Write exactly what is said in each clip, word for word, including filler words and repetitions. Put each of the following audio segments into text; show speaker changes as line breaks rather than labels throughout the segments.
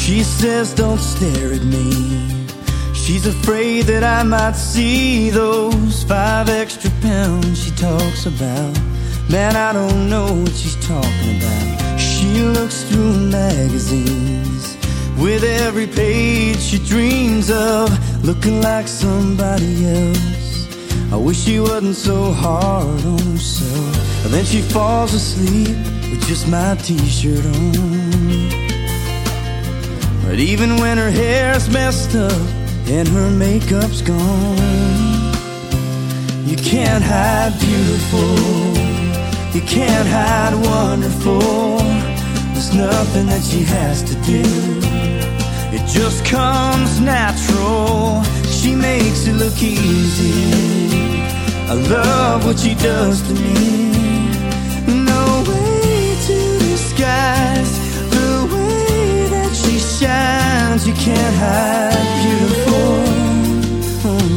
She says don't stare at me. She's afraid that I might see those five extra pounds she talks about. Man, I don't know what she's talking about. She looks through magazines with every page she dreams of, looking like somebody else. I wish she wasn't so hard on herself. And then she falls asleep with just my t-shirt on. But even when her hair's messed up and her makeup's gone, you can't hide beautiful, you can't hide wonderful. There's nothing that she has to do, it just comes natural. She makes it look easy. I love what she does to me. No way to disguise the way that she shines. You can't hide beautiful. Oh,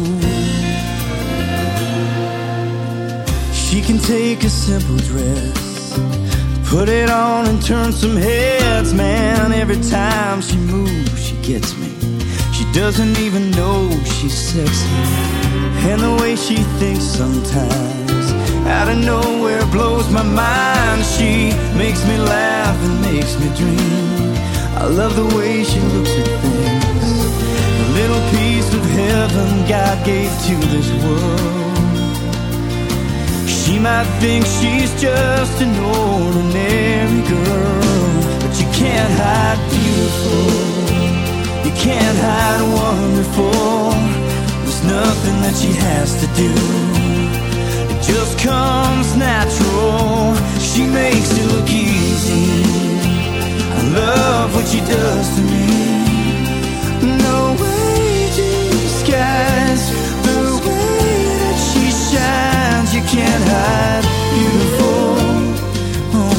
no. She can take a simple dress, put it on and turn some heads. Man, every time she moves, she gets me. She doesn't even know she's sexy. And the way she thinks sometimes, out of nowhere, blows my mind. She makes me laugh and makes me dream. I love the way she looks at things, a little piece of heaven God gave to this world. She might think she's just an ordinary girl, but you can't hide beautiful, you can't hide wonderful. There's nothing that she has to do, it just comes natural. She makes it look easy. I love what she does to me. No way to disguise the way that she shines. You can't hide beautiful. Oh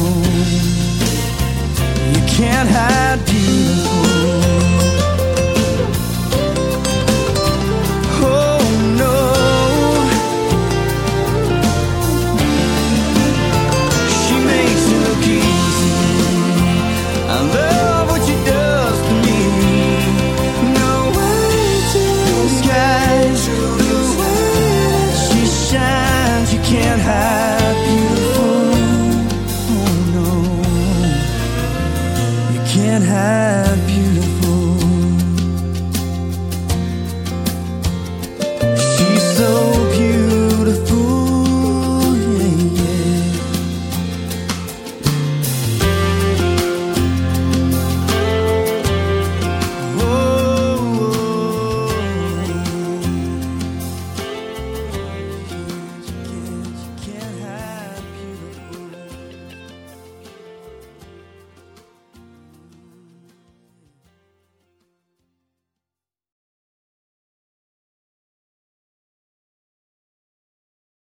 no, you can't hide beautiful. Can't hide beautiful. Oh no, you can't hide beautiful.